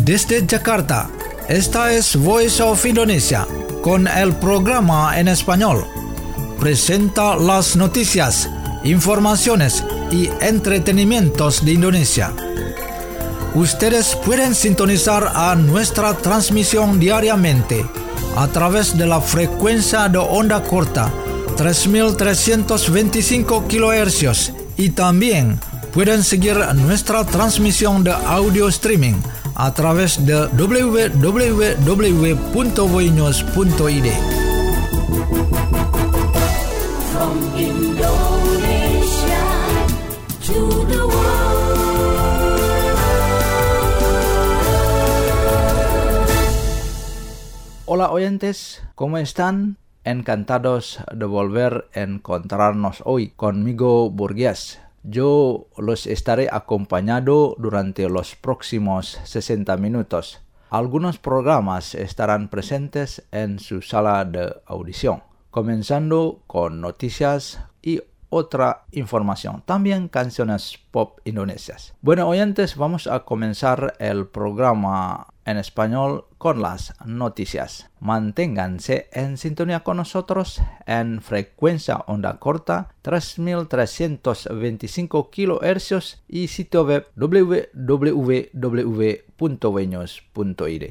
Desde Jakarta, esta es Voice of Indonesia, con el programa en español. Presenta las noticias, informaciones y entretenimientos de Indonesia. Ustedes pueden sintonizar a nuestra transmisión diariamente a través de la frecuencia de onda corta 3325 kHz y también pueden seguir nuestra transmisión de audio streaming a través de www.voinews.id. From Indonesia to the world. Hola oyentes, ¿cómo están? Encantados de volver a encontrarnos hoy conmigo, Burgués. Yo los estaré acompañando durante los próximos 60 minutos. Algunos programas estarán presentes en su sala de audición, comenzando con noticias y otra información, también canciones pop indonesias. Bueno, oyentes, vamos a comenzar el programa en español con las noticias. Manténganse en sintonía con nosotros en frecuencia onda corta 3325 kHz y sitio web www.voinews.id.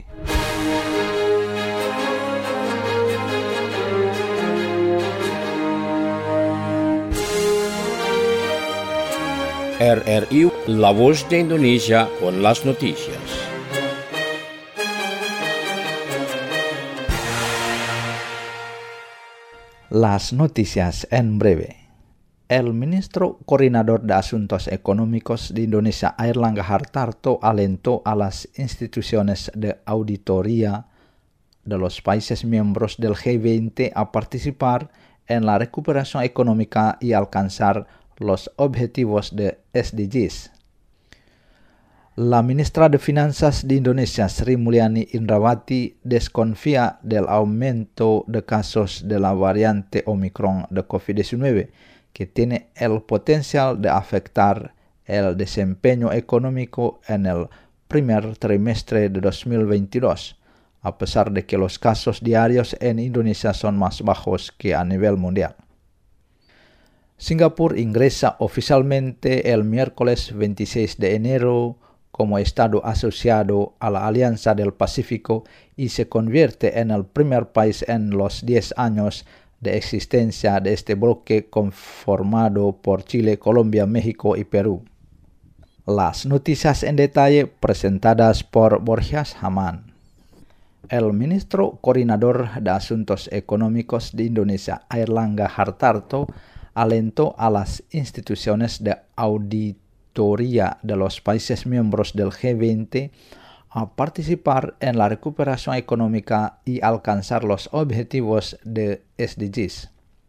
RRI, La Voz de Indonesia con las noticias. Las noticias en breve. El ministro coordinador de Asuntos Económicos de Indonesia, Airlangga Hartarto, alentó a las instituciones de auditoría de los países miembros del G20 a participar en la recuperación económica y alcanzar los objetivos de SDGs. La ministra de Finanzas de Indonesia, Sri Mulyani Indrawati, desconfía del aumento de casos de la variante Omicron de COVID-19, que tiene el potencial de afectar el desempeño económico en el primer trimestre de 2022, a pesar de que los casos diarios en Indonesia son más bajos que a nivel mundial. Singapur ingresa oficialmente el miércoles 26 de enero como Estado asociado a la Alianza del Pacífico y se convierte en el primer país en los 10 años de existencia de este bloque conformado por Chile, Colombia, México y Perú. Las noticias en detalle presentadas por Borjas Haman. El ministro coordinador de Asuntos Económicos de Indonesia, Airlangga Hartarto, alentó a las instituciones de auditoría de los países miembros del G20 a participar en la recuperación económica y alcanzar los objetivos de SDGs.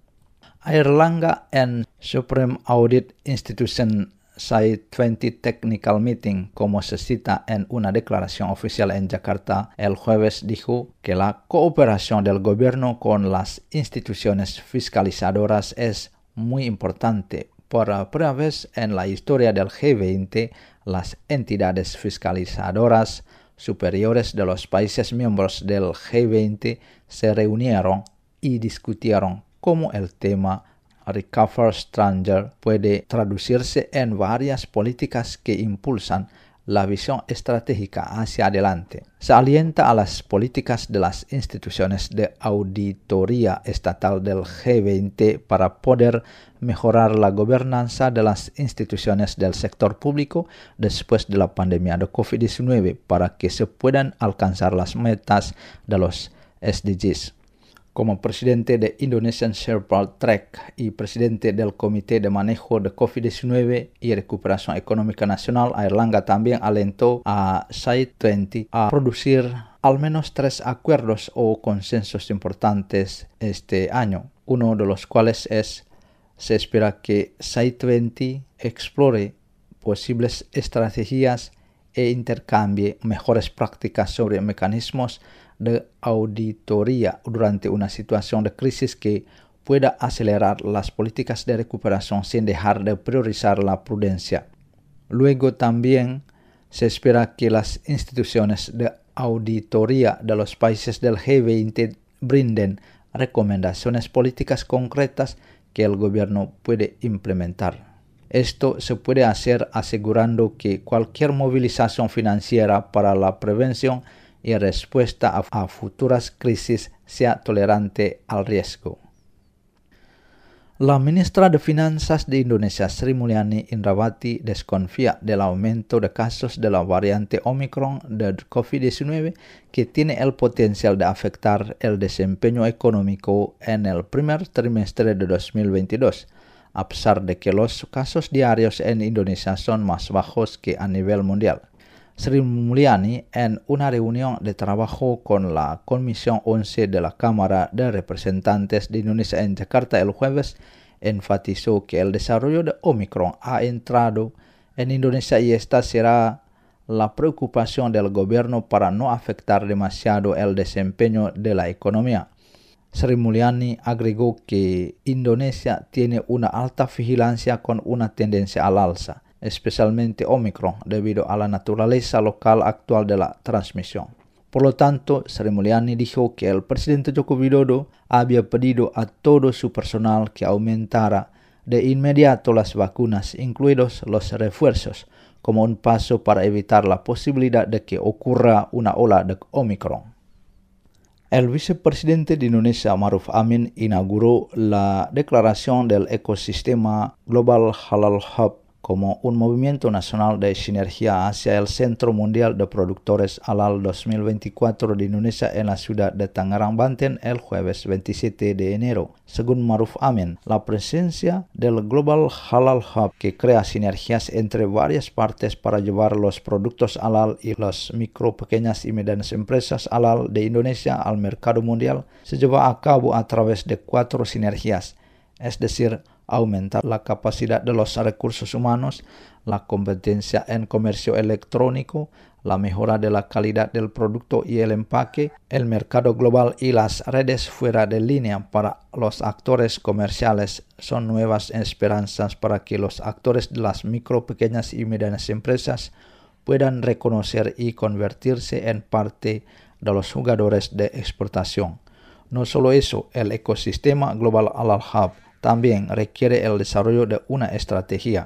Airlangga and Supreme Audit Institution Side 20 Technical Meeting, como se cita en una declaración oficial en Jakarta el jueves, dijo que la cooperación del gobierno con las instituciones fiscalizadoras es muy importante. Por primera vez en la historia del G20, las entidades fiscalizadoras superiores de los países miembros del G20 se reunieron y discutieron cómo el tema Recover Stronger puede traducirse en varias políticas que impulsan la visión estratégica hacia adelante. Se alienta a las políticas de las instituciones de auditoría estatal del G20 para poder mejorar la gobernanza de las instituciones del sector público después de la pandemia de COVID-19 para que se puedan alcanzar las metas de los SDGs. Como presidente de Indonesian Sherpa Track y presidente del Comité de Manejo de COVID-19 y Recuperación Económica Nacional, Airlangga también alentó a Side 20 a producir al menos 3 acuerdos o consensos importantes este año, uno de los cuales se espera que Side 20 explore posibles estrategias e intercambie mejores prácticas sobre mecanismos de auditoría durante una situación de crisis que pueda acelerar las políticas de recuperación sin dejar de priorizar la prudencia. Luego también Se espera que las instituciones de auditoría de los países del G20 brinden recomendaciones políticas concretas que el gobierno puede implementar. Esto se puede hacer asegurando que cualquier movilización financiera para la prevención y respuesta a futuras crisis sea tolerante al riesgo. La ministra de Finanzas de Indonesia, Sri Mulyani Indrawati, desconfía del aumento de casos de la variante Omicron de COVID-19 que tiene el potencial de afectar el desempeño económico en el primer trimestre de 2022, a pesar de que los casos diarios en Indonesia son más bajos que a nivel mundial. Sri Mulyani, en una reunión de trabajo con la Comisión 11 de la Cámara de Representantes de Indonesia en Jakarta el jueves, enfatizó que el desarrollo de Omicron ha entrado en Indonesia y esta será la preocupación del gobierno para no afectar demasiado el desempeño de la economía. Sri Mulyani agregó que Indonesia tiene una alta vigilancia con una tendencia al alza, especialmente Omicron, debido a la naturaleza local actual de la transmisión. Por lo tanto, Sri Mulyani dijo que el presidente Joko Widodo había pedido a todo su personal que aumentara de inmediato las vacunas, incluidos los refuerzos, como un paso para evitar la posibilidad de que ocurra una ola de Omicron. El vicepresidente de Indonesia, Maruf Amin, inauguró la declaración del ecosistema Global Halal Hub como un movimiento nacional de sinergia hacia el Centro Mundial de Productores Halal 2024 de Indonesia en la ciudad de Tangerang, Banten, el jueves 27 de enero. Según Maruf Amin, la presencia del Global Halal Hub, que crea sinergias entre varias partes para llevar los productos halal y las micro, pequeñas y medianas empresas halal de Indonesia al mercado mundial, se lleva a cabo a través de 4 sinergias, es decir, aumentar la capacidad de los recursos humanos, la competencia en comercio electrónico, la mejora de la calidad del producto y el empaque, el mercado global y las redes fuera de línea para los actores comerciales. Son nuevas esperanzas para que los actores de las micro, pequeñas y medianas empresas puedan reconocer y convertirse en parte de los jugadores de exportación. No solo eso, el ecosistema Global Halal Hub también requiere el desarrollo de una estrategia,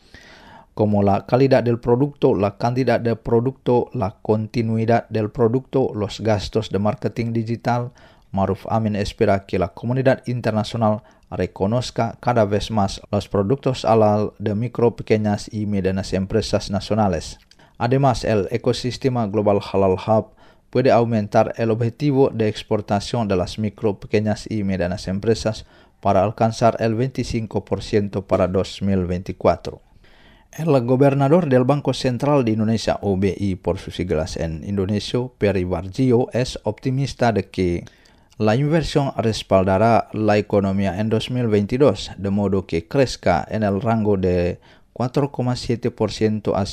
como la calidad del producto, la cantidad del producto, la continuidad del producto, los gastos de marketing digital. Maruf Amin espera que la comunidad internacional reconozca cada vez más los productos halal de micro, pequeñas y medianas empresas nacionales. Además, el ecosistema Global Halal Hub puede aumentar el objetivo de exportación de las micro, pequeñas y medianas empresas para alcanzar el 25% para 2024. El gobernador del Banco Central de Indonesia, OBI por sus siglas en indonesio, Peri Warjio, es optimista de que la inversión respaldará la economía en 2022, de modo que crezca en el rango de 4,7% a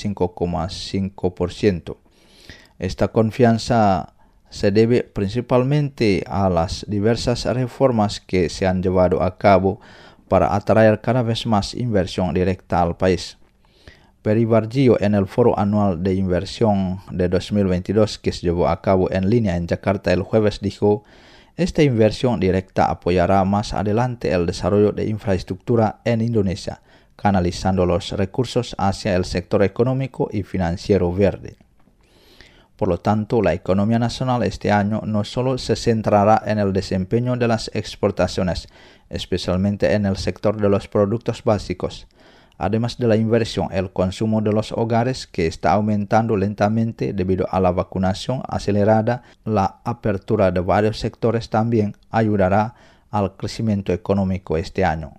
5,5%. Esta confianza se debe principalmente a las diversas reformas que se han llevado a cabo para atraer cada vez más inversión directa al país. Peri Warjio, en el Foro Anual de Inversión de 2022 que se llevó a cabo en línea en Jakarta el jueves, dijo: esta inversión directa apoyará más adelante el desarrollo de infraestructura en Indonesia, canalizando los recursos hacia el sector económico y financiero verde. Por lo tanto, la economía nacional este año no solo se centrará en el desempeño de las exportaciones, especialmente en el sector de los productos básicos. Además de la inversión, el consumo de los hogares, que está aumentando lentamente debido a la vacunación acelerada, la apertura de varios sectores también ayudará al crecimiento económico este año.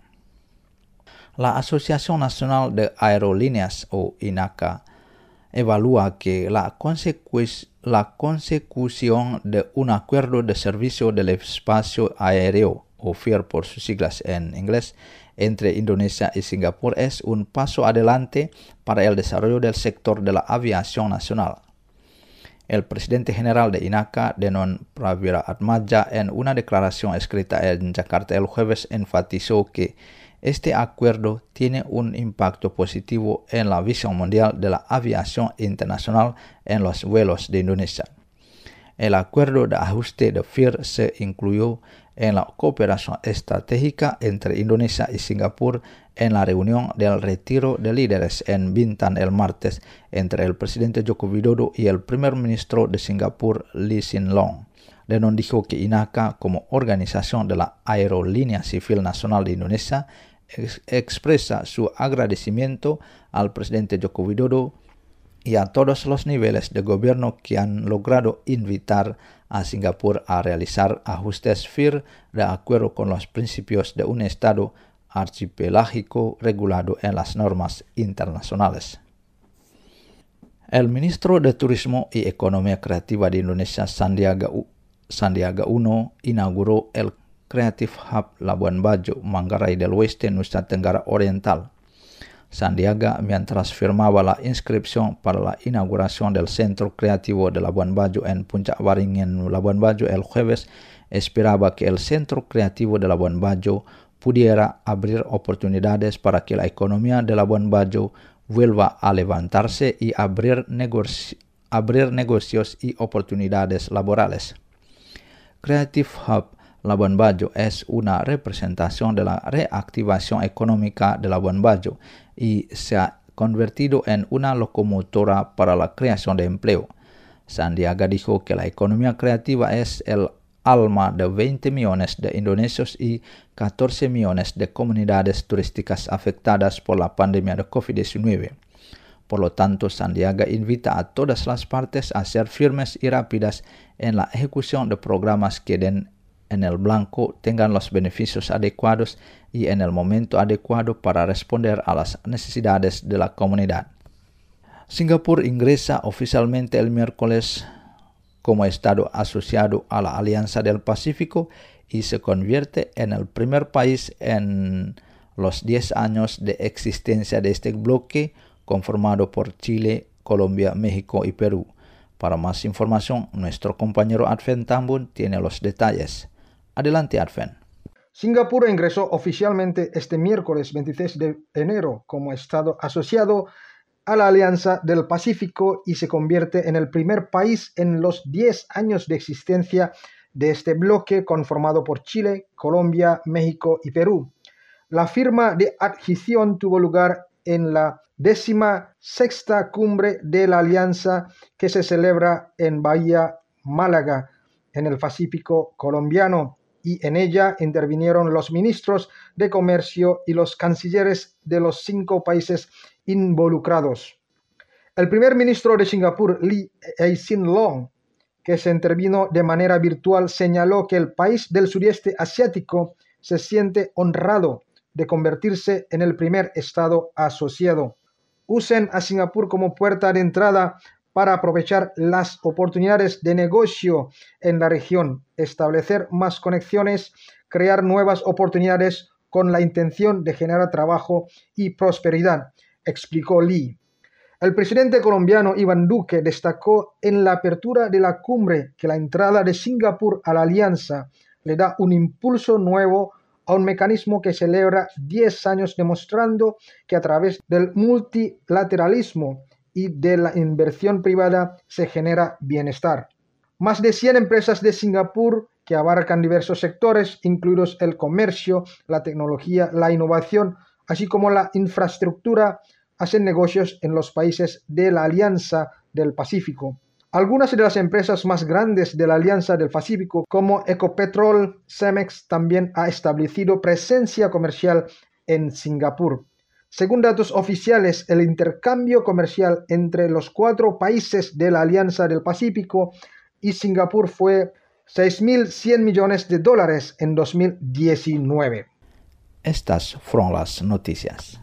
La Asociación Nacional de Aerolíneas, o INACA, evalúa que la consecución de un acuerdo de servicio del espacio aéreo, o FIR por sus siglas en inglés, entre Indonesia y Singapur es un paso adelante para el desarrollo del sector de la aviación nacional. El presidente general de INACA, Denon Prawira Atmaja, en una declaración escrita en Jakarta el jueves, enfatizó que Este acuerdo tiene un impacto positivo en la visión mundial de la aviación internacional en los vuelos de Indonesia. El acuerdo de ajuste de FIR se incluyó en la cooperación estratégica entre Indonesia y Singapur en la reunión del retiro de líderes en Bintan el martes entre el presidente Joko Widodo y el primer ministro de Singapur Lee Hsien Loong. Lennon dijo que INACA, como organización de la Aerolínea Civil Nacional de Indonesia, expresa su agradecimiento al presidente Joko Widodo y a todos los niveles de gobierno que han logrado invitar a Singapur a realizar ajustes FIR de acuerdo con los principios de un Estado archipelágico regulado en las normas internacionales. El ministro de Turismo y Economía Creativa de Indonesia, Sandiaga Uno, inauguró el Creative Hub Labuan Bajo, Manggarai del Oeste, Nusa Tenggara Oriental. Sandiaga, mientras firmaba la inscripción para la inauguración del Centro Creativo de Labuan Bajo en Puncak Waringin, Labuan Bajo, el jueves, esperaba que el Centro Creativo de Labuan Bajo pudiera abrir oportunidades para que la economía de Labuan Bajo vuelva a levantarse y abrir negocios y oportunidades laborales. Creative Hub Labuan Bajo es una representación de la reactivación económica de Labuan Bajo y se ha convertido en una locomotora para la creación de empleo. Sandiaga dijo que la economía creativa es el alma de 20 millones de indonesios y 14 millones de comunidades turísticas afectadas por la pandemia de COVID-19. Por lo tanto, Sandiaga invita a todas las partes a ser firmes y rápidas en la ejecución de programas que den en el blanco, tengan los beneficios adecuados y en el momento adecuado para responder a las necesidades de la comunidad. Singapur ingresa oficialmente el miércoles como Estado asociado a la Alianza del Pacífico y se convierte en el primer país en los 10 años de existencia de este bloque, conformado por Chile, Colombia, México y Perú. Para más información, nuestro compañero Adven Tambun tiene los detalles. Adelante, Adven. Singapur ingresó oficialmente este miércoles 26 de enero como Estado asociado a la Alianza del Pacífico y se convierte en el primer país en los 10 años de existencia de este bloque conformado por Chile, Colombia, México y Perú. La firma de adhesión tuvo lugar en la 16ª cumbre de la Alianza que se celebra en Bahía Málaga, en el Pacífico colombiano, y en ella intervinieron los ministros de comercio y los cancilleres de los 5 países involucrados. El primer ministro de Singapur, Lee Hsien Loong, que se intervino de manera virtual, señaló que el país del sudeste asiático se siente honrado de convertirse en el primer Estado asociado. Usen a Singapur como puerta de entrada para aprovechar las oportunidades de negocio en la región, establecer más conexiones, crear nuevas oportunidades con la intención de generar trabajo y prosperidad, explicó Lee. El presidente colombiano Iván Duque destacó en la apertura de la cumbre que la entrada de Singapur a la alianza le da un impulso nuevo a un mecanismo que celebra 10 años demostrando que a través del multilateralismo y de la inversión privada se genera bienestar. Más de 100 empresas de Singapur que abarcan diversos sectores, incluidos el comercio, la tecnología, la innovación, así como la infraestructura, hacen negocios en los países de la Alianza del Pacífico. Algunas de las empresas más grandes de la Alianza del Pacífico, como Ecopetrol, Cemex, también ha establecido presencia comercial en Singapur. Según datos oficiales, el intercambio comercial entre los 4 países de la Alianza del Pacífico y Singapur fue $6.100 millones en 2019. Estas fueron las noticias.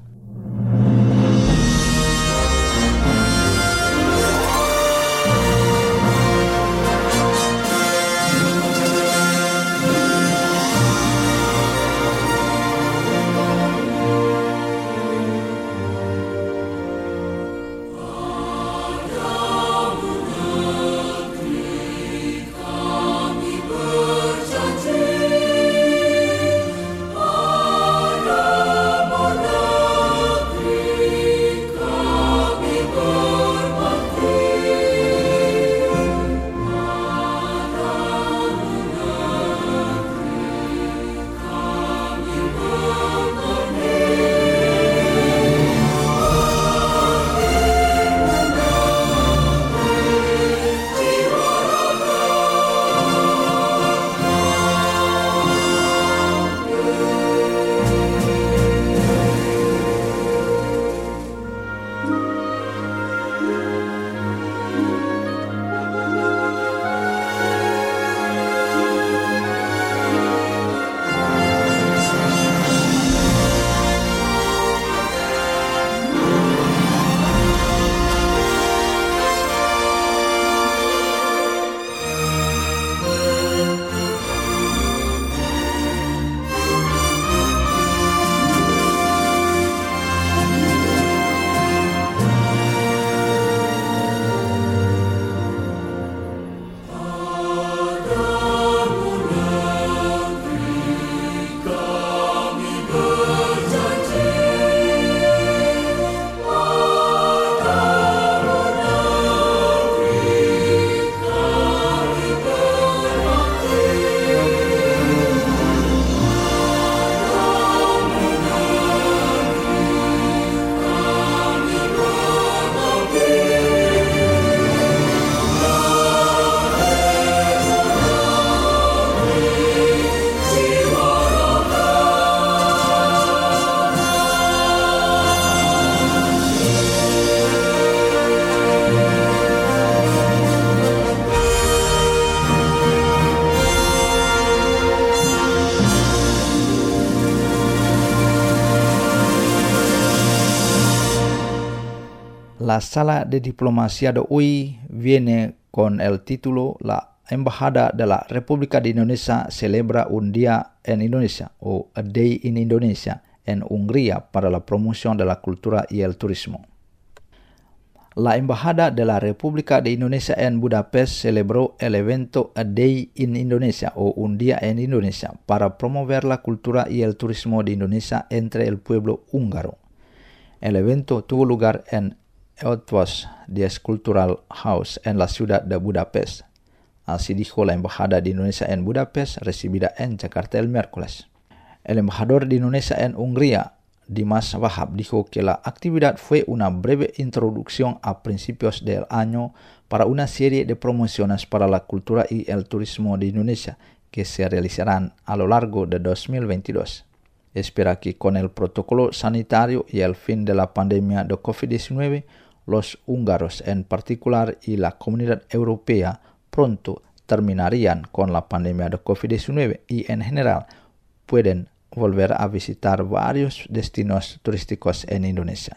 Berjanji pada La sala de diplomacia de hoy viene con el título La Embajada de la República de Indonesia celebra un día en Indonesia o A Day in Indonesia en Hungría para la promoción de la cultura y el turismo. La Embajada de la República de Indonesia en Budapest celebró el evento A Day in Indonesia o Un Día en Indonesia para promover la cultura y el turismo de Indonesia entre el pueblo húngaro. El evento tuvo lugar en Eötvös Dies Cultural House en la ciudad de Budapest. Así dijo la Embajada de Indonesia en Budapest, recibida en Jakarta el miércoles. El embajador de Indonesia en Hungría, Dimas Wahab, dijo que la actividad fue una breve introducción a principios del año para una serie de promociones para la cultura y el turismo de Indonesia que se realizarán a lo largo de 2022. Espera que con el protocolo sanitario y el fin de la pandemia de COVID-19, los húngaros en particular y la comunidad europea pronto terminarían con la pandemia de COVID-19 y en general pueden volver a visitar varios destinos turísticos en Indonesia.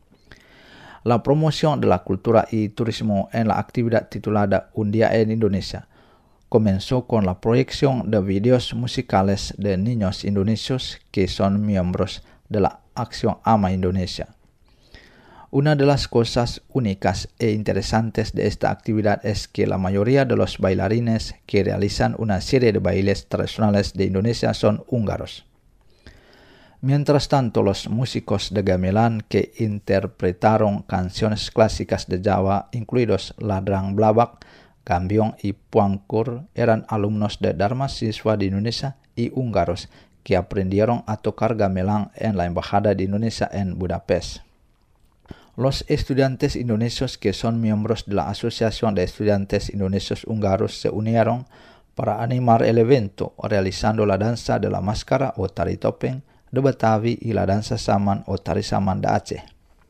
La promoción de la cultura y turismo en la actividad titulada Un Día en Indonesia comenzó con la proyección de videos musicales de niños indonesios que son miembros de la Acción Ama Indonesia. Una de las cosas únicas e interesantes de esta actividad es que la mayoría de los bailarines que realizan una serie de bailes tradicionales de Indonesia son húngaros. Mientras tanto, los músicos de gamelan que interpretaron canciones clásicas de Java, incluidos Ladrang Blabak, Gambiong y Puangkur, eran alumnos de Dharma Siswa de Indonesia y húngaros que aprendieron a tocar gamelan en la Embajada de Indonesia en Budapest. Los estudiantes indonesios que son miembros de la Asociación de Estudiantes Indonesios Húngaros se unieron para animar el evento, realizando la danza de la máscara o tari topeng de Betawi y la danza saman o tari saman de Aceh.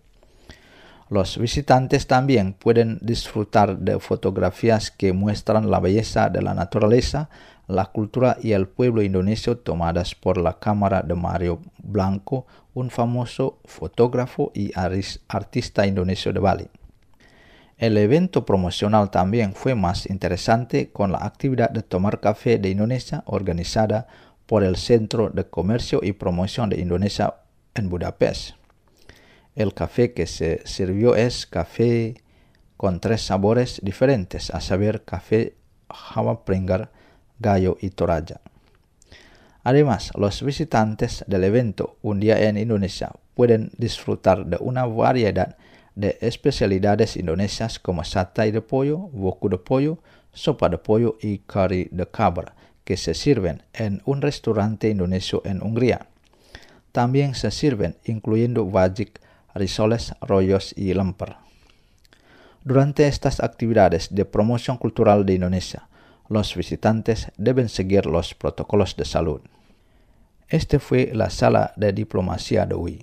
Los visitantes también pueden disfrutar de fotografías que muestran la belleza de la naturaleza, la cultura y el pueblo indonesio tomadas por la cámara de Mario Blanco, un famoso fotógrafo y artista indonesio de Bali. El evento promocional también fue más interesante con la actividad de tomar café de Indonesia organizada por el Centro de Comercio y Promoción de Indonesia en Budapest. El café que se sirvió es café con 3 sabores diferentes, a saber café Hawa Pringgar, Gallo y Toraja. Además, los visitantes del evento Un Día en Indonesia pueden disfrutar de una variedad de especialidades indonesias como satay de pollo, woku de pollo, sopa de pollo y curry de cabra, que se sirven en un restaurante indonesio en Hungría. También se sirven incluyendo wajik, risoles, rollos y lemper. Durante estas actividades de promoción cultural de Indonesia, los visitantes deben seguir los protocolos de salud. Este fue la sala de diplomacia de hoy.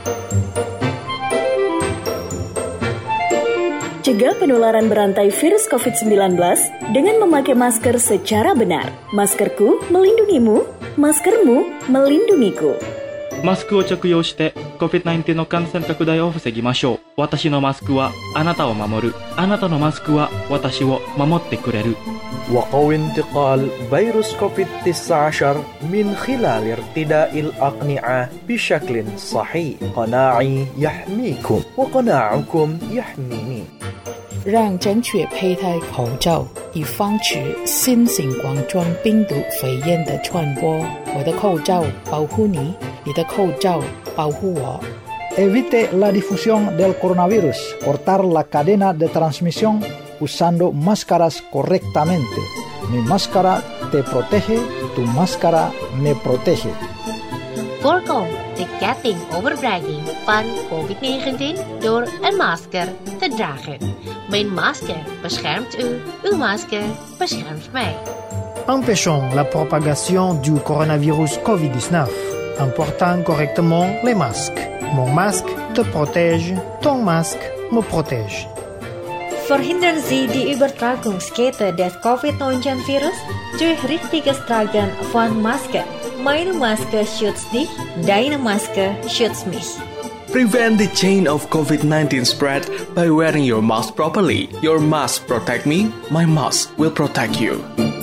Cegah penularan berantai virus COVID-19 dengan memakai masker secara benar. Maskerku melindungimu, maskermu melindungiku. マスクを着用して COVID-19 の感染拡大を防ぎましょう。私のマスクはあなたを守る。あなたのマスクは私を守ってくれる。 وقو انتقال فيروس كوفيد-19 من خلال ارتداء الأقنعة بشكل صحيح. قناعي يحميكم وقناعكم يحميني. 让正确佩戴口罩，以防止新型冠状病毒肺炎的传播。我的口罩保护你，你的口罩保护我。 Evite la difusión del coronavirus, cortar la cadena de transmisión usando máscaras correctamente. Mi máscara te protege, tu máscara me protege. Voorkom de ketting overbrenging van COVID-19 door een masker te dragen. Mijn masker beschermt u, uw masker beschermt mij. Empêchons la propagation du coronavirus COVID-19 en portant correctement les masques. Mon masque te protège, ton masque me protège. Verhindern Sie die Übertragungskette des COVID-19-Virus durch richtiges Tragen von Masken. Meine Maske schützt dich, deine Maske schützt mich. Prevent the chain of COVID-19 spread by wearing your mask properly. Your mask protect me, my mask will protect you.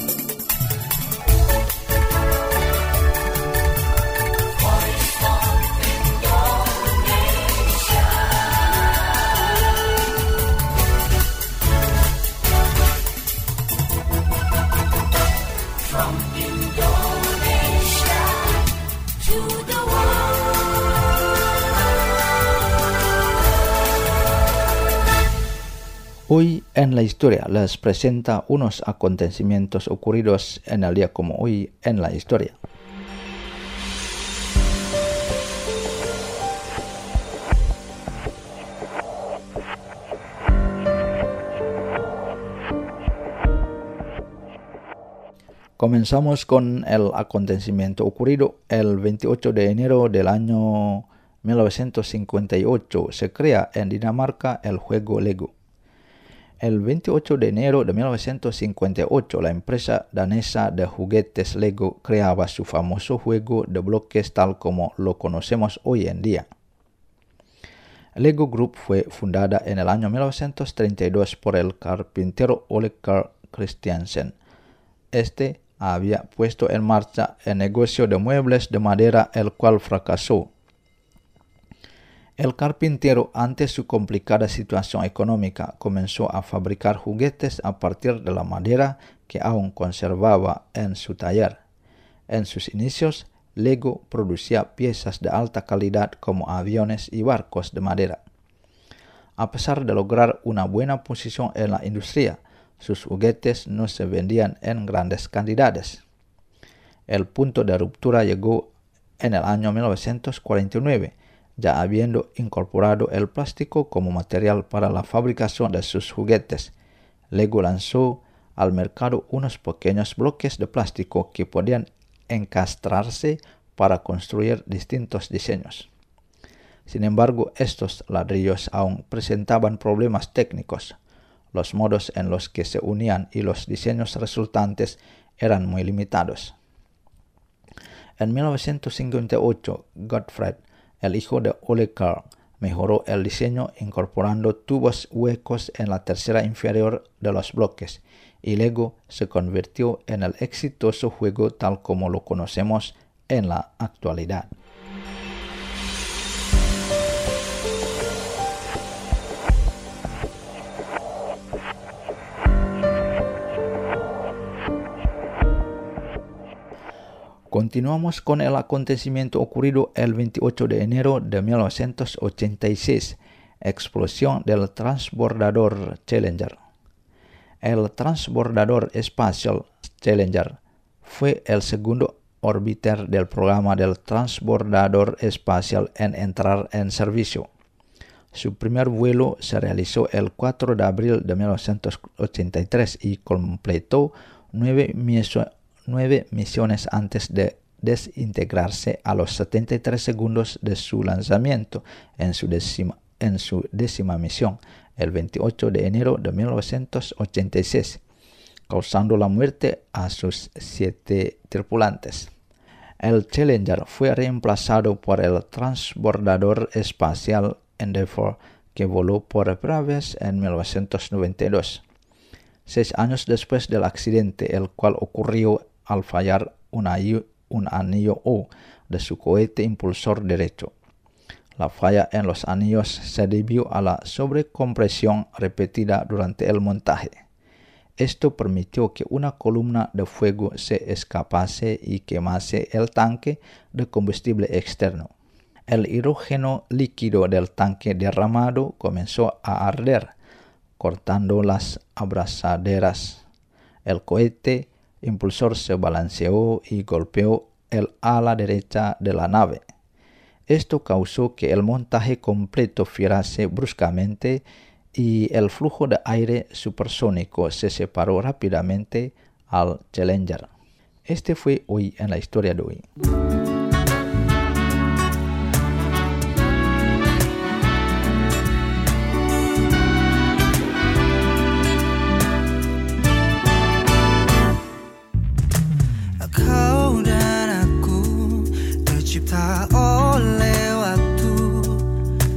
Hoy en la historia les presenta unos acontecimientos ocurridos en el día como hoy en la historia. Comenzamos con el acontecimiento ocurrido el 28 de enero del año 1958. Se crea en Dinamarca el juego Lego. El 28 de enero de 1958, la empresa danesa de juguetes Lego creaba su famoso juego de bloques tal como lo conocemos hoy en día. Lego Group fue fundada en el año 1932 por el carpintero Ole Carl Christiansen. Este había puesto en marcha el negocio de muebles de madera, el cual fracasó. El carpintero, ante su complicada situación económica, comenzó a fabricar juguetes a partir de la madera que aún conservaba en su taller. En sus inicios, Lego producía piezas de alta calidad como aviones y barcos de madera. A pesar de lograr una buena posición en la industria, sus juguetes no se vendían en grandes cantidades. El punto de ruptura llegó en el año 1949, ya habiendo incorporado el plástico como material para la fabricación de sus juguetes. Lego lanzó al mercado unos pequeños bloques de plástico que podían encastrarse para construir distintos diseños. Sin embargo, estos ladrillos aún presentaban problemas técnicos. Los modos en los que se unían y los diseños resultantes eran muy limitados. En 1958, Gottfried, el hijo de Ole Carl, mejoró el diseño incorporando tubos huecos en la tercera inferior de los bloques, y Lego se convirtió en el exitoso juego tal como lo conocemos en la actualidad. Continuamos con el acontecimiento ocurrido el 28 de enero de 1986, explosión del transbordador Challenger. El transbordador espacial Challenger fue el segundo órbiter del programa del transbordador espacial en entrar en servicio. Su primer vuelo se realizó el 4 de abril de 1983 y completó 9 misiones antes de desintegrarse a los 73 segundos de su lanzamiento en su décima misión, el 28 de enero de 1986, causando la muerte a sus 7 tripulantes. El Challenger fue reemplazado por el transbordador espacial Endeavour, que voló por primera vez en 1992. 6 años después del accidente, el cual ocurrió al fallar un anillo O de su cohete impulsor derecho. La falla en los anillos se debió a la sobrecompresión repetida durante el montaje. Esto permitió que una columna de fuego se escapase y quemase el tanque de combustible externo. El hidrógeno líquido del tanque derramado comenzó a arder, cortando las abrazaderas. El cohete impulsor se balanceó y golpeó el ala derecha de la nave. Esto causó que el montaje completo girase bruscamente y el flujo de aire supersónico se separó rápidamente al Challenger. Este fue hoy en la historia de hoy. Kau dan aku tercipta oleh waktu,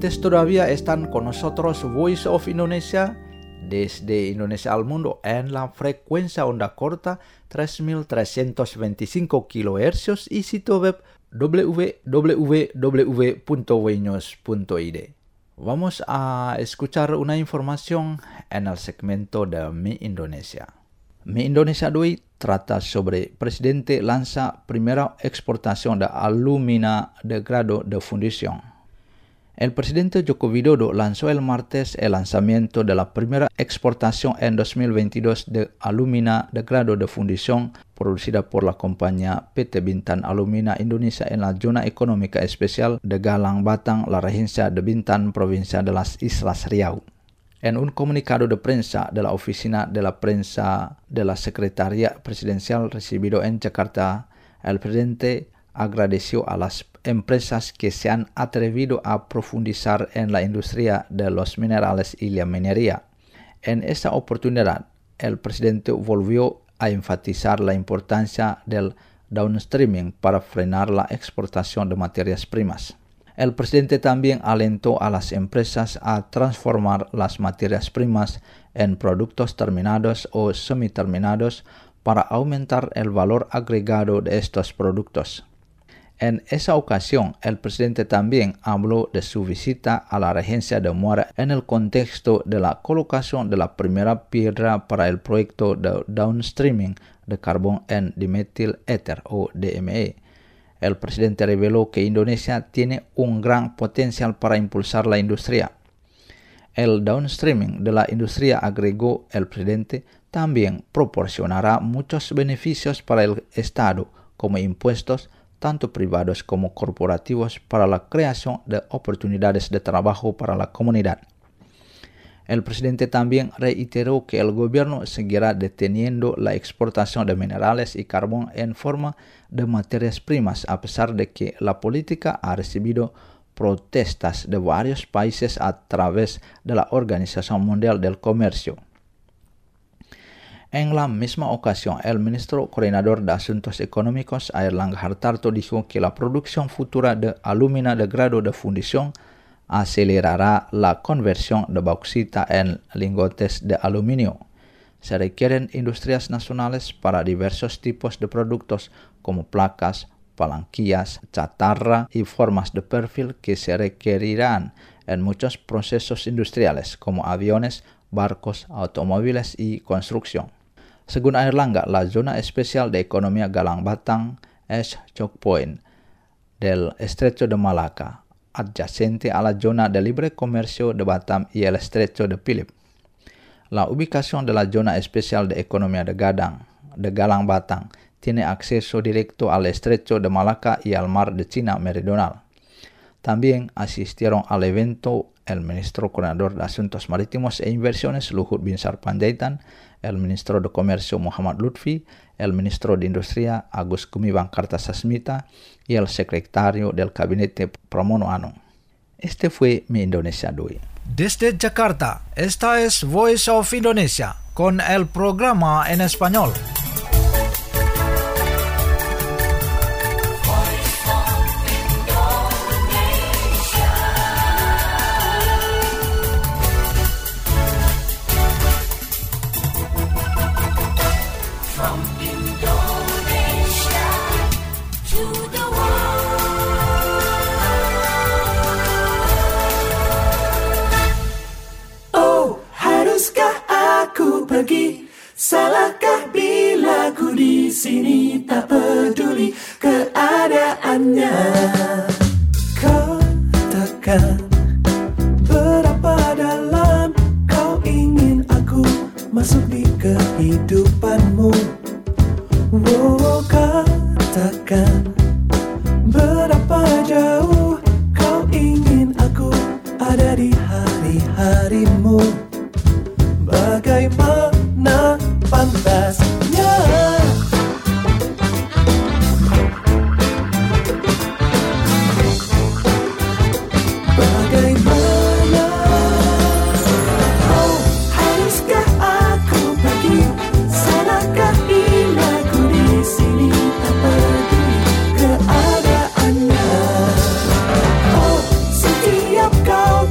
oyentes todavía están con nosotros Voice of Indonesia desde Indonesia al mundo en la frecuencia onda corta 3325 kHz y sitio web www.wnews.id. Vamos a escuchar una información en el segmento de Mi Indonesia. Mi Indonesia de hoy trata sobre Presidente lanza primera exportación de alumina de grado de fundición. El presidente Joko Widodo lanzó el martes el lanzamiento de la primera exportación en 2022 de alumina de grado de fundición producida por la compañía PT Bintan Alumina Indonesia en la zona económica especial de Galang Batang, la regencia de Bintan, provincia de las Islas Riau. En un comunicado de prensa de la Oficina de la Prensa de la Secretaría Presidencial recibido en Jakarta, el presidente agradeció a las empresas que se han atrevido a profundizar en la industria de los minerales y la minería. En esta oportunidad, el presidente volvió a enfatizar la importancia del downstreaming para frenar la exportación de materias primas. El presidente también alentó a las empresas a transformar las materias primas en productos terminados o semiterminados para aumentar el valor agregado de estos productos. En esa ocasión, el presidente también habló de su visita a la regencia de Muara en el contexto de la colocación de la primera piedra para el proyecto de downstreaming de carbón en dimetil éter o DME. El presidente reveló que Indonesia tiene un gran potencial para impulsar la industria. El downstreaming de la industria, agregó el presidente, también proporcionará muchos beneficios para el Estado, como impuestos, tanto privados como corporativos, para la creación de oportunidades de trabajo para la comunidad. El presidente también reiteró que el gobierno seguirá deteniendo la exportación de minerales y carbón en forma de materias primas, a pesar de que la política ha recibido protestas de varios países a través de la Organización Mundial del Comercio. En la misma ocasión, el ministro coordinador de Asuntos Económicos, Airlangga Hartarto, dijo que la producción futura de alumina de grado de fundición acelerará la conversión de bauxita en lingotes de aluminio. Se requieren industrias nacionales para diversos tipos de productos como placas, palanquillas, chatarra y formas de perfil que se requerirán en muchos procesos industriales como aviones, barcos, automóviles y construcción. Según Airlangga, la zona especial de economía Galang Batang es choke point del Estrecho de Malacca, adyacente a la zona de libre comercio de Batam y el Estrecho de Phillip. La ubicación de la zona especial de economía de Galang Batang tiene acceso directo al Estrecho de Malacca y al Mar de China Meridional. También asistieron al evento el ministro coordinador de Asuntos Marítimos e Inversiones Luhut Binsar Panjaitan, el ministro de Comercio Muhammad Lutfi, el ministro de Industria Agus Gumiwang Kartasasmita y el secretario del Gabinete Pramono Anung. Este fue Mi Indonesia de hoy. Desde Jakarta, esta es Voice of Indonesia con el programa en español. Pergi, salahkah bila ku di sini tak peduli keadaannya? Katakan berapa dalam kau ingin aku masuk di kehidupanmu? Oh, katakan berapa jauh kau ingin aku ada di hari-harimu? Bagaimana pantasnya bagaimana oh haruskah aku pergi salahkah bila ku di sini tak peduli keadaannya oh setiap kau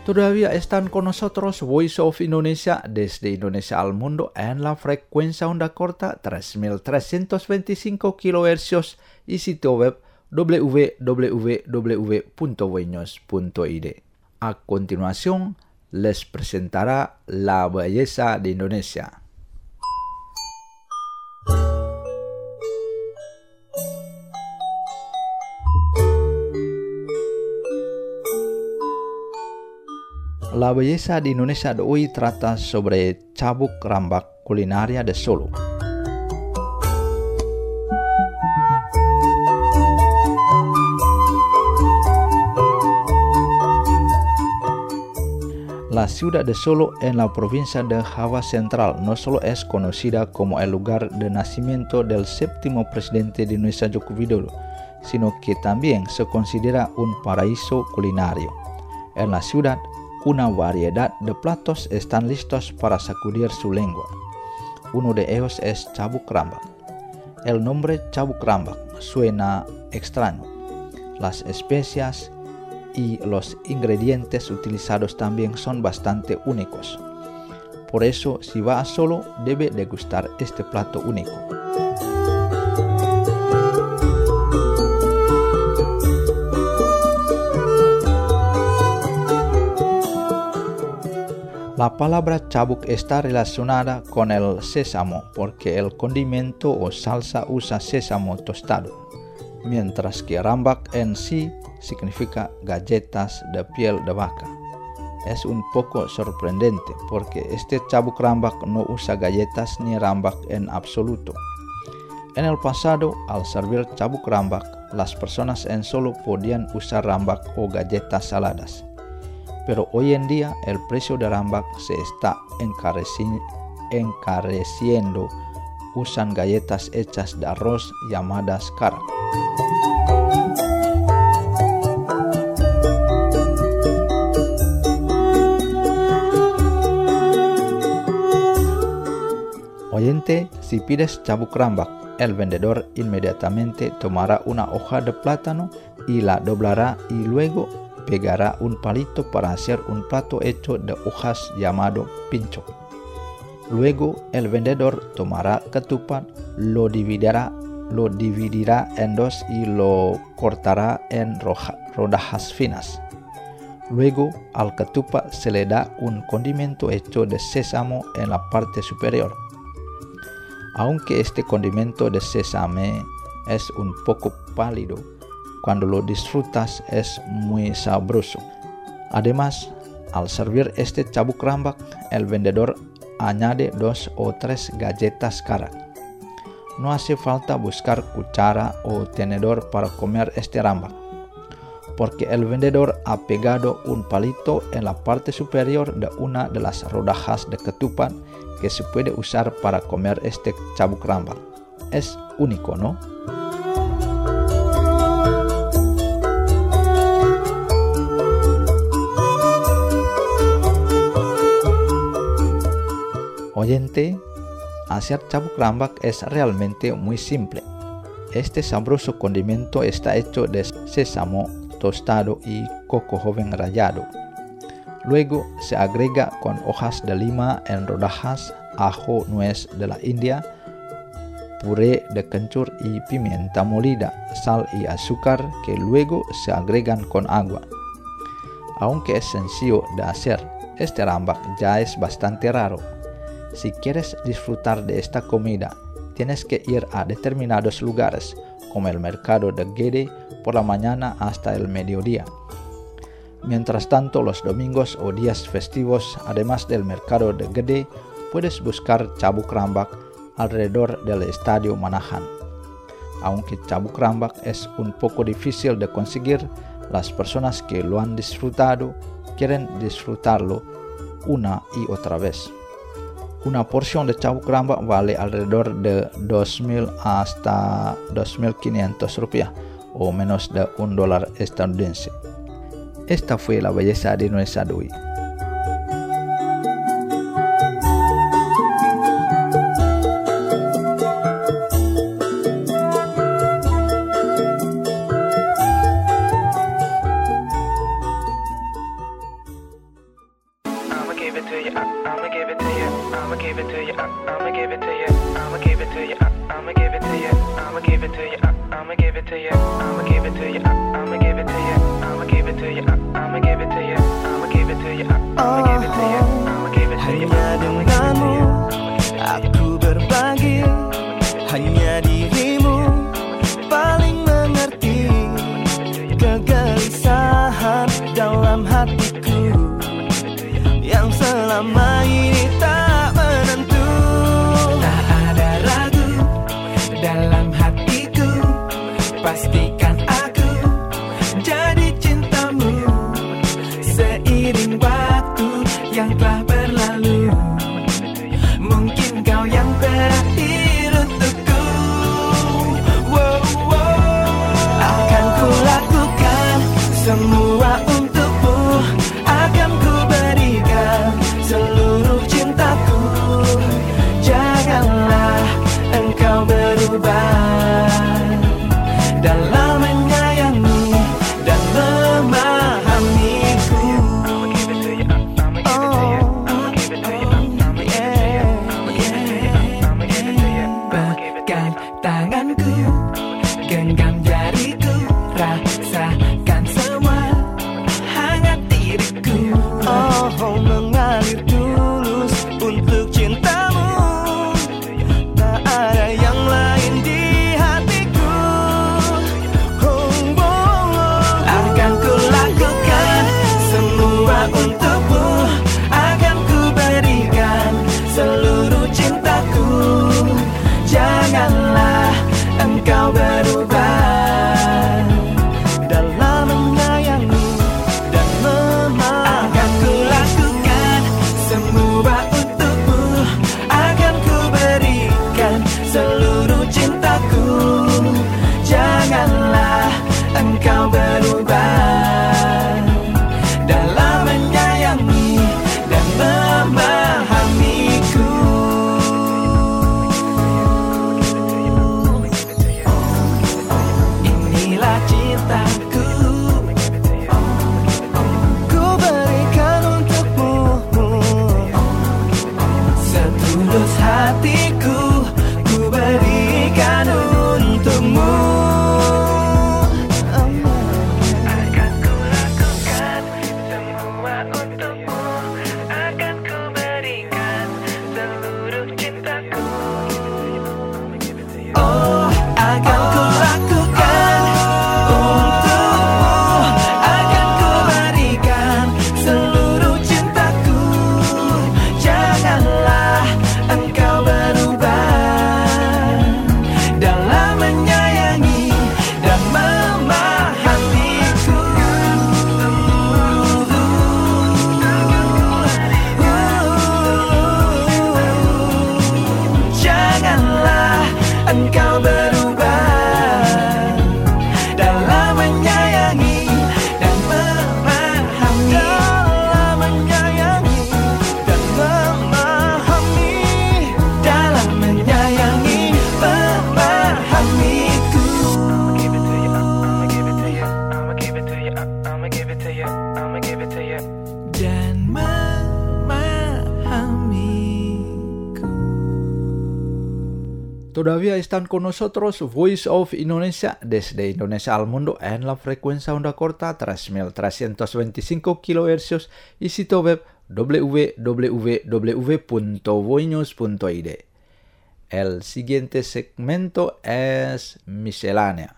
Todavía están con nosotros Voice of Indonesia desde Indonesia al mundo en la frecuencia onda corta 3325 kHz y sitio web www.voinews.id. A continuación, les presentará La Belleza de Indonesia. La Belleza de Indonesia de hoy trata sobre cabuk rambak kulinaria de Solo. La ciudad de Solo en la provincia de Java Central no solo es conocida como el lugar de nacimiento del séptimo presidente de Indonesia Joko Widodo, sino que también se considera un paraíso culinario. En la ciudad, una variedad de platos están listos para sacudir su lengua. Uno de ellos es cabuk rambak. El nombre cabuk rambak suena extraño. Las especias y los ingredientes utilizados también son bastante únicos. Por eso, si va a Solo, debe degustar este plato único. La palabra cabuk está relacionada con el sésamo porque el condimento o salsa usa sésamo tostado, mientras que rambak en sí significa galletas de piel de vaca. Es un poco sorprendente porque este cabuk rambak no usa galletas ni rambak en absoluto. En el pasado, al servir cabuk rambak, las personas en Solo podían usar rambak o galletas saladas. Pero hoy en día el precio de rambak se está encareciendo. Usan galletas hechas de arroz llamadas karak. Oyente, si pides cabuk rambak, el vendedor inmediatamente tomará una hoja de plátano y la doblará y luego pegará un palito para hacer un plato hecho de hojas llamado pincho. Luego el vendedor tomará ketupat, lo dividirá en dos y lo cortará en rodajas finas. Luego al ketupat se le da un condimento hecho de sésamo en la parte superior. Aunque este condimento de sésame es un poco pálido, cuando lo disfrutas es muy sabroso. Además, al servir este cabuk rambak, el vendedor añade 2 o 3 galletas karak. No hace falta buscar cuchara o tenedor para comer este rambak, porque el vendedor ha pegado un palito en la parte superior de una de las rodajas de ketupat que se puede usar para comer este cabuk rambak. Es único, ¿no? Oyente, hacer cabuk rambak es realmente muy simple. Este sabroso condimento está hecho de sésamo tostado y coco joven rallado. Luego se agrega con hojas de lima en rodajas, ajo nuez de la India, puré de kencur y pimienta molida, sal y azúcar que luego se agregan con agua. Aunque es sencillo de hacer, este rambak ya es bastante raro. Si quieres disfrutar de esta comida, tienes que ir a determinados lugares, como el mercado de Gede por la mañana hasta el mediodía. Mientras tanto, los domingos o días festivos, además del mercado de Gede, puedes buscar cabuk rambak alrededor del estadio Manahan. Aunque cabuk rambak es un poco difícil de conseguir, las personas que lo han disfrutado quieren disfrutarlo una y otra vez. Una porción de cabuk rambak vale alrededor de 2.000 hasta 2.500 rupiah o menos de $1 estadounidense. Esta fue la belleza de Indonesia de hoy. it to you, I'ma give it to you, I'ma give it to you, I'ma give it to you, I'ma give it to you, I'ma give it to you, I'ma give it to you, I'ma give it to you, I'ma give it to you. Hanya denganmu aku berbagi, hanya dirimu paling mengerti kegelisahan dalam hatiku yang selama ini tak menentu. Tak ada ragu dalam hatiku, pastikan aku jadi cintamu seiring waktu yang telah berlalu. Mungkin kau yang terakhir untukku. Wow, wow. Akan ku lakukan semua untukmu, akan ku berikan seluruh cintaku. Janganlah engkau berubah dalam menyayangi dan memahamiku. Pegang tanganku, genggam jariku, rasakan semua hangat diriku. Oh, mengalir tulus untuk cintamu, tak ada yang lain di hatiku. Oh, akan ku lakukan semua untukmu, akan ku berikan seluruh cintaku. Janganlah engkau berubah dalam menyayangi dan memahami. Akan ku lakukan semua untukmu, akan ku berikan seluruh cintaku. Janganlah engkau berubah dalam menyayangi dan memahamiku. Inilah cintaku, ku berikan untukmu setulus hatiku, ku berikan untukmu. Akan ku lakukan semua untukmu, akan ku berikan seluruh cintaku. Oh, akan ku lakukan untukmu, akan ku berikan seluruh cintaku. Janganlah engkau berubah dalam menyayangi dan memahamiku. Janganlah engkau berubah dalam menyayangi dan memahami. Dalam menyayangi dan memahami. Dalam menyayangi memahamiku. I'ma give it to you, I'ma give it to you, I'ma give it to you, I'ma give it to you. Dan memahamiku. Todavía están con nosotros Voice of Indonesia desde Indonesia al mundo en la frecuencia onda corta 3325 kHz y sitio web www.voinews.id. El siguiente segmento es miscelánea.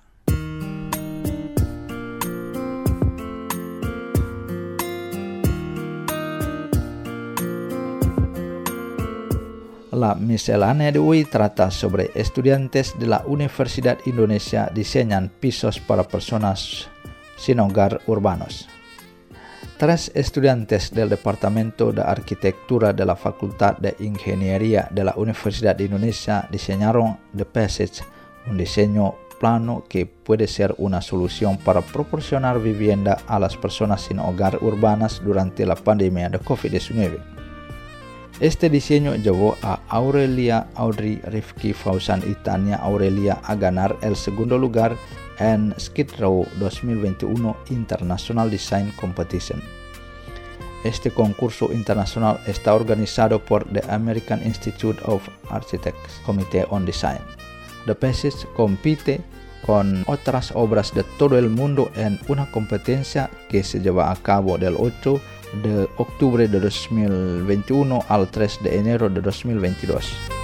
La miscelánea de hoy trata sobre estudiantes de la Universidad Indonesia diseñan pisos para personas sin hogar urbanos. 3 estudiantes del Departamento de Arquitectura de la Facultad de Ingeniería de la Universidad de Indonesia diseñaron The Passage, un diseño plano que puede ser una solución para proporcionar vivienda a las personas sin hogar urbanas durante la pandemia de COVID-19. Este diseño llevó a Aurelia Audrey Rifki Fausan y Tania Aurelia a ganar el segundo lugar en Skid Row 2021 International Design Competition. Este concurso internacional está organizado por The American Institute of Architects Committee on Design. The Passage compite con otras obras de todo el mundo en una competencia que se lleva a cabo del 8 de octubre de 2021 al 3 de enero de 2022.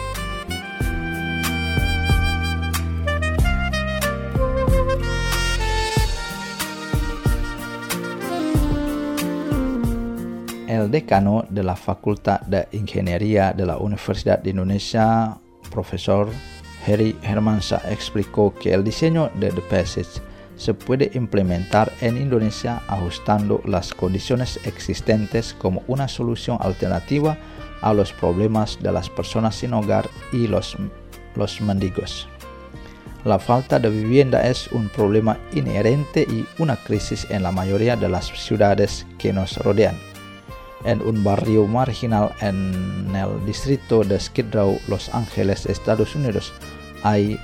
El decano de la Facultad de Ingeniería de la Universidad de Indonesia, profesor Heri Hermansyah, explicó que el diseño de The Passage se puede implementar en Indonesia ajustando las condiciones existentes como una solución alternativa a los problemas de las personas sin hogar y los mendigos. La falta de vivienda es un problema inherente y una crisis en la mayoría de las ciudades que nos rodean. En un barrio marginal en el distrito de Skid Row, Los Ángeles, Estados Unidos, hay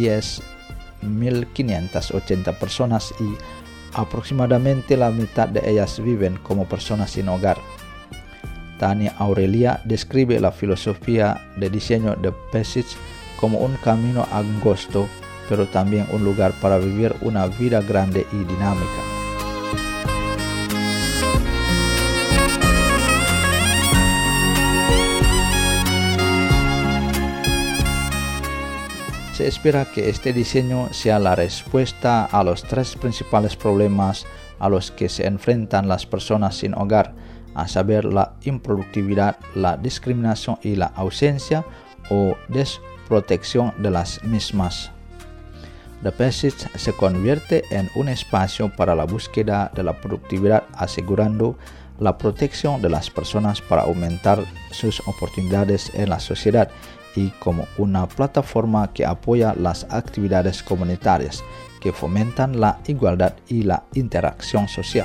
10.580 personas y aproximadamente la mitad de ellas viven como personas sin hogar. Tania Aurelia describe la filosofía de diseño de Passage como un camino angosto, pero también un lugar para vivir una vida grande y dinámica. Se espera que este diseño sea la respuesta a los tres principales problemas a los que se enfrentan las personas sin hogar, a saber la improductividad, la discriminación y la ausencia o desprotección de las mismas. The Passage se convierte en un espacio para la búsqueda de la productividad, asegurando la protección de las personas para aumentar sus oportunidades en la sociedad, y como una plataforma que apoya las actividades comunitarias que fomentan la igualdad y la interacción social.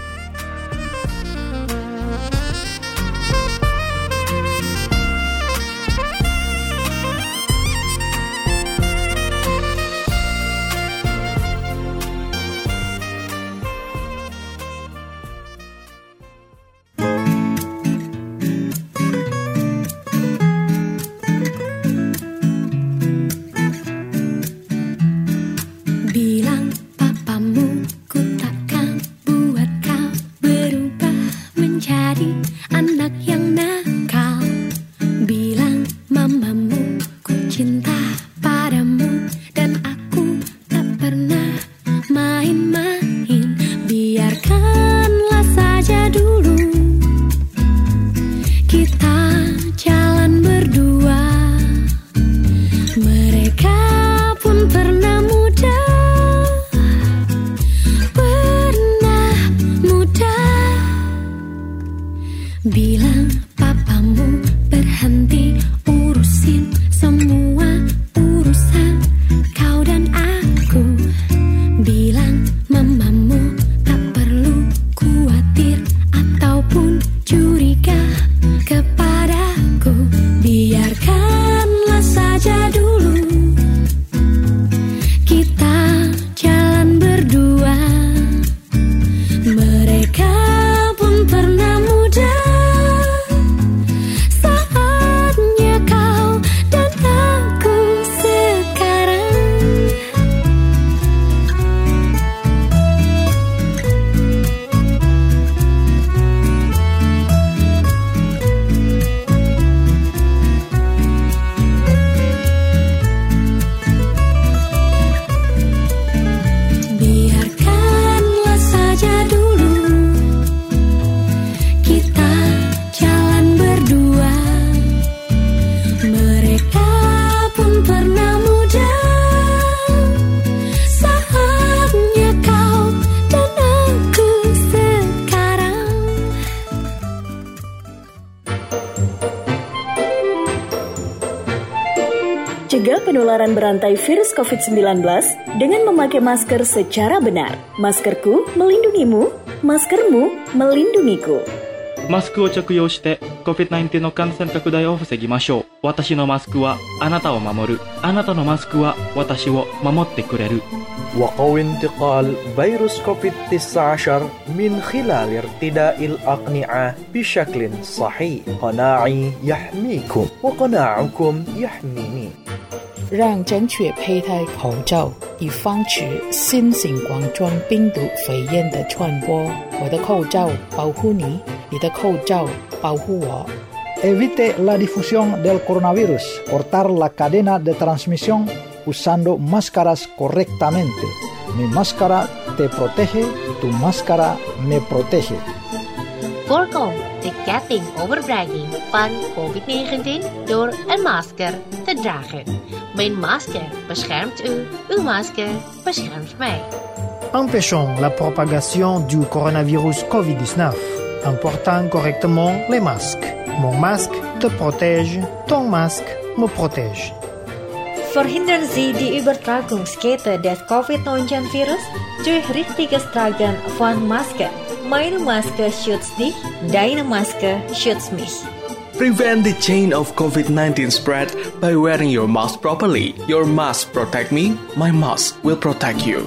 Cegah penularan berantai virus COVID-19 dengan memakai masker secara benar. Maskerku melindungimu, maskermu melindungiku. マスクを着用して COVID-19 の感染拡大を防ぎましょう。私のマスクはあなたを守る。あなたのマスクは私を守ってくれる。 وقوي انتقال فيروس كوفيد-19 من خلال ارتداء الأقنعة بشكل صحيح. قناعي يحميكم وقناعكم يحميني. 让正确佩戴口罩，以防止新型冠状病毒肺炎的传播。我的口罩保护你，你的口罩保护我。 Evite la difusión del coronavirus. Cortar la cadena de transmisión usando máscaras correctamente. Mi máscara te protege, tu máscara me protege. Voorkom de ketting overbrenging van COVID-19 door een masker te dragen. Mijn masker beschermt u, uw masker beschermt mij. Empêchons la propagation du coronavirus COVID-19 en portant correctement les masques. Mon masque te protège, ton masque me protège. Verhindern Sie die Übertragungskette des Covid-19-Virus durch richtiges Tragen von Maske. Meine Maske schützt dich, deine Maske schützt mich. Prevent the chain of COVID-19 spread by wearing your mask properly. Your mask protect me, my mask will protect you.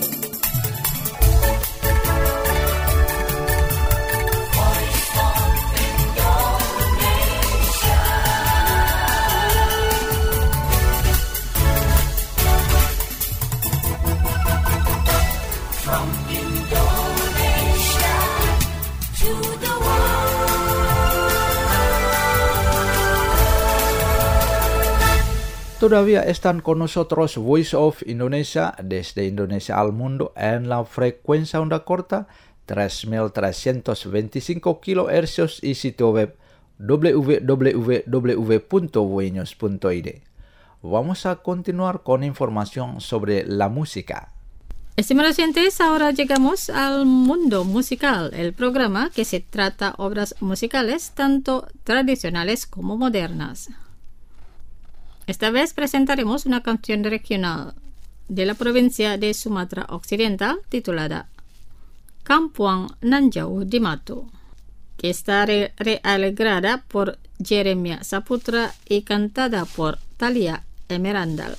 Todavía están con nosotros Voice of Indonesia desde Indonesia al mundo en la frecuencia onda corta 3325 kHz y sitio web www.voinews.id. Vamos a continuar con información sobre la música. Estimados oyentes, ahora llegamos al mundo musical, el programa que se trata obras musicales tanto tradicionales como modernas. Esta vez presentaremos una canción regional de la provincia de Sumatra Occidental titulada Kampuang Nan Jauh di Matu, que está realegrada por Jeremia Saputra y cantada por Thalia Emerandal.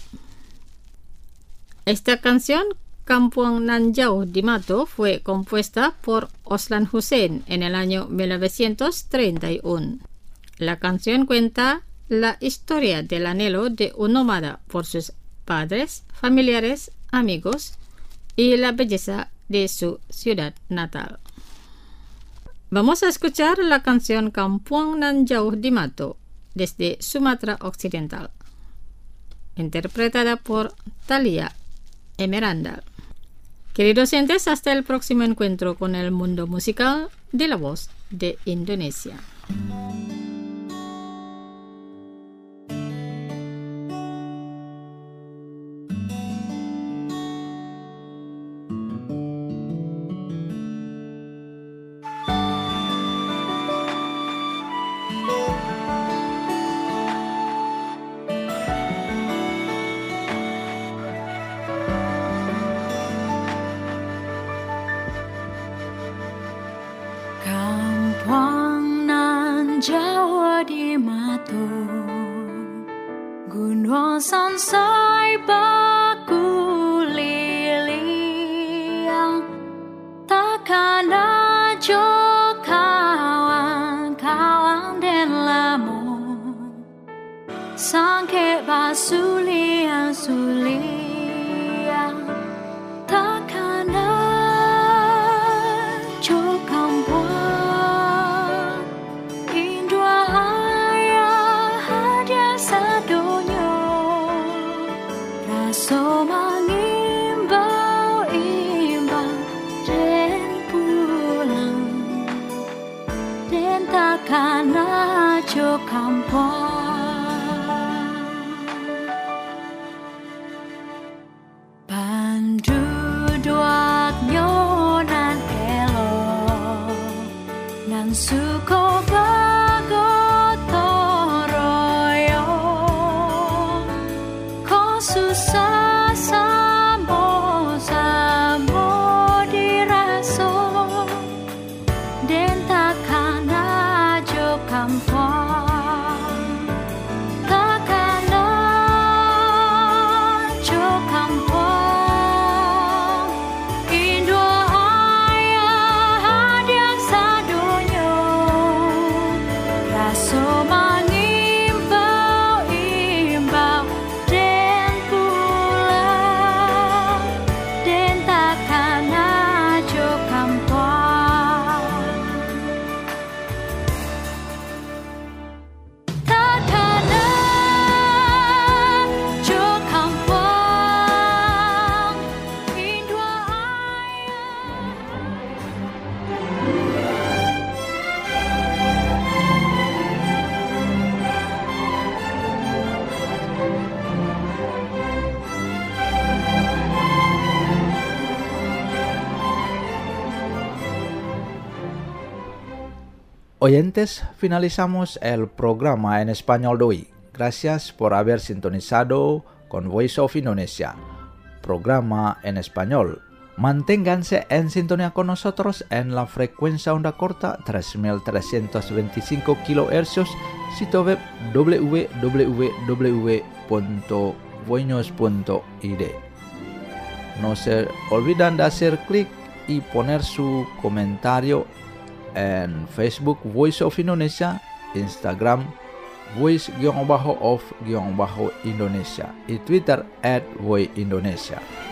Esta canción, Kampuang Nan Jauh di Matu, fue compuesta por Oslan Hussein en el año 1931. La canción cuenta la historia del anhelo de un nómada por sus padres, familiares, amigos y la belleza de su ciudad natal. Vamos a escuchar la canción Kampuang Nan Jauh di Matu desde Sumatra Occidental, interpretada por Thalia Emerandal. Queridos oyentes, hasta el próximo encuentro con el mundo musical de la voz de Indonesia. Jauh di Matu, gunung sansai bakuliliang, takkan ajo kawan-kawan dan lamun, sangke basulian-sulian, takkan ajo kampuang. So mengimbau-imbau dan pulang, dan takkan ajo kampuang. Panduduak nyonan elo, nan suko bagotoroyo, ko susah So mengimbau-imbau Oyentes, finalizamos el programa en español de hoy. Gracias por haber sintonizado con Voice of Indonesia, programa en español. Manténganse en sintonía con nosotros en la frecuencia onda corta 3325 kHz, sitio web www.voinos.id. No se olviden de hacer clic y poner su comentario en Facebook Voice of Indonesia, Instagram Voice_of_Indonesia y Twitter @voiceindonesia.